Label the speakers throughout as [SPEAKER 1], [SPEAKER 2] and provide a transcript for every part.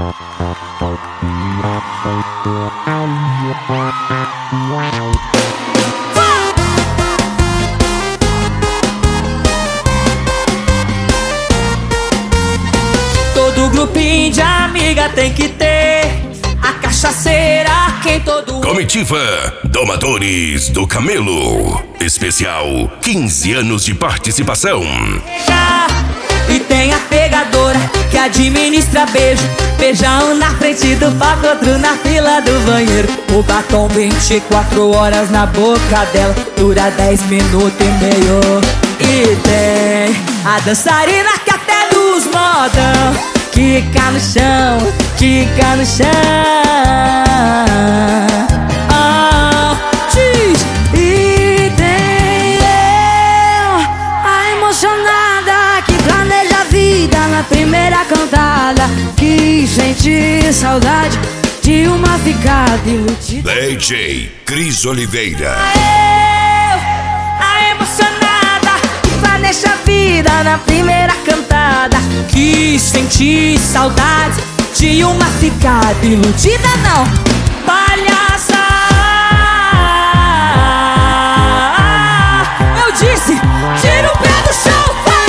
[SPEAKER 1] Todo grupinho de amiga tem que ter a cachaceira quem todo...
[SPEAKER 2] Comitiva Domadores do Camelo. Especial 15 anos de participação.
[SPEAKER 1] E tem a pegadora que administra beijo. Beijão na frente do palco, outro na fila do banheiro. O batom 24 horas na boca dela, dura 10 minutos e meio. E tem a dançarina que até nos modão quica no chão, quica no chão. E tem eu, a emocionada que planeja a vida na primeira cantada, que sente saudade de uma ficada iludida.
[SPEAKER 2] DJ Cris Oliveira.
[SPEAKER 1] Eu, a emocionada que planeja a vida na primeira cantada, que sente saudade de uma ficada iludida. Não, palhaça, eu disse, tira o pé do chão.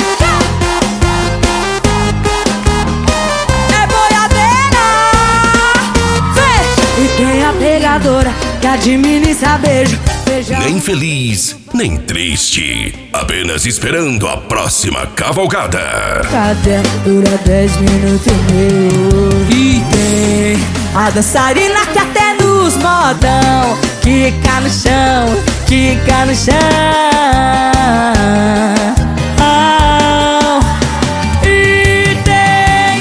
[SPEAKER 1] É boiadeira. Vem. E tem a pegadora que administra beijo.
[SPEAKER 2] Nem feliz, nem triste, apenas esperando a próxima cavalgada.
[SPEAKER 1] Até dura 10 minutos e meio. E tem a dançarina que até nos modão quica no chão, quica no chão. E tem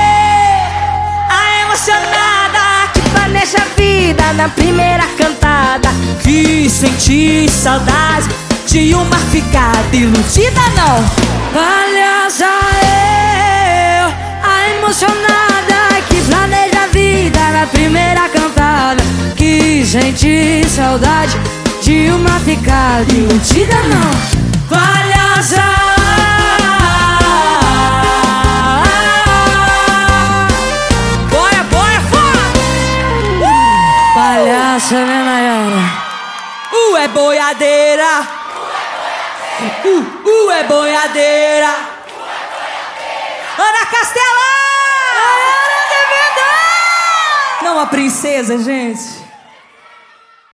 [SPEAKER 1] a emocionada que planeja a vida na primeira cantada, que sente saudade de uma ficada iludida. Não, palhaça, eu, a emocionada que planeja a vida na primeira cantada, que sente saudade de uma ficada iludida. Não, palhaça, boia, boia, fora. Palhaça, né, Nayara? É boiadeira. É boiadeira. Ana Castela! Não, a princesa, gente.